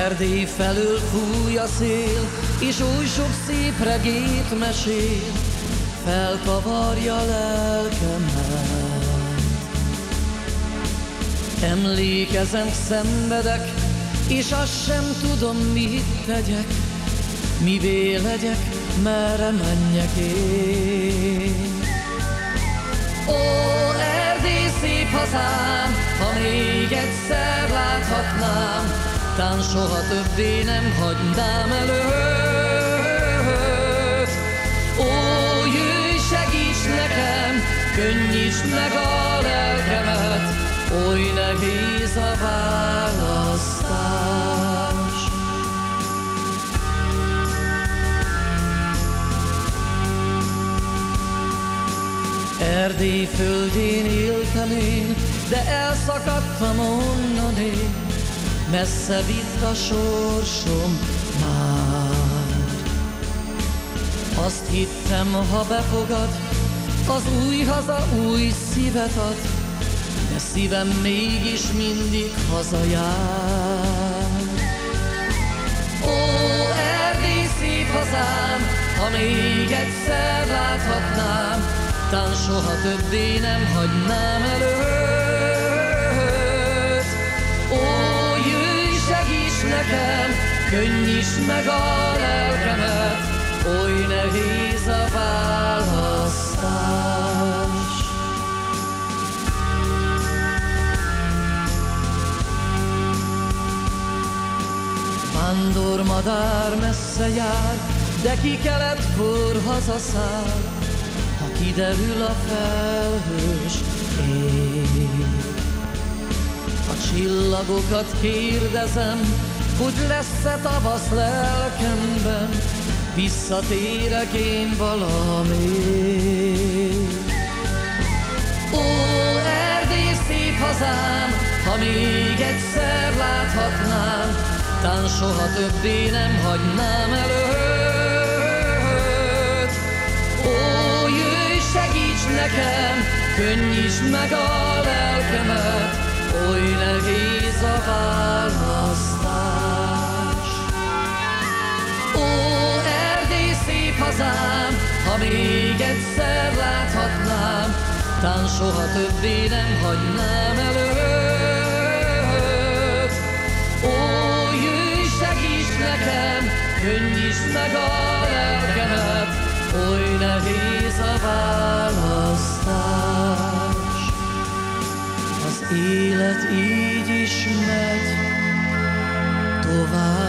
Erdély felől fúj a szél, és oly sok szép regét mesél, felkavarja lelkemet. Emlékezem, szenvedek, és azt sem tudom, mit tegyek, mivé legyek, merre menjek én. Ó, Erdély szép hazám, ha még egyszer láthatnám, tán soha többé nem hagynám előtt. Ó, jöjj, segíts nekem, könnyítsd meg a lelkemet, oly nehéz a választás. Erdély földjén éltem én, de elszakadtam onnan én, messze vitt a sorsom már. Azt hittem, ha befogad, az új haza új szívet ad, de szívem mégis mindig hazajár. Ó, Erdély szép hazám, ha még egyszer láthatnám, tán soha többé nem hagynám előtt. Ó, jöjj, segíts nekem, könnyítsd meg a lelkemet, oly nehéz a választás. Vándormadár messze jár, de ki keletkor hazaszáll, ha kiderül a felhős ég. A csillagokat kérdezem, hogy lesz-e tavasz lelkemben, visszatérek én valamit. Ó, Erdély szép hazám, ha még egyszer láthatnám, tán soha többé nem hagynám előtt. Ó, jöjj, segíts nekem, könnyítsd meg a lelkemet, oly nehéz a választás. Ó, Erdély szép hazám, ha még egyszer láthatnám, tán soha többé nem hagynám előtt. Ó, jöjj, segíts nekem, könnyítsd meg a lelkemet, oly nehéz a választás. Az élet így is megy tovább.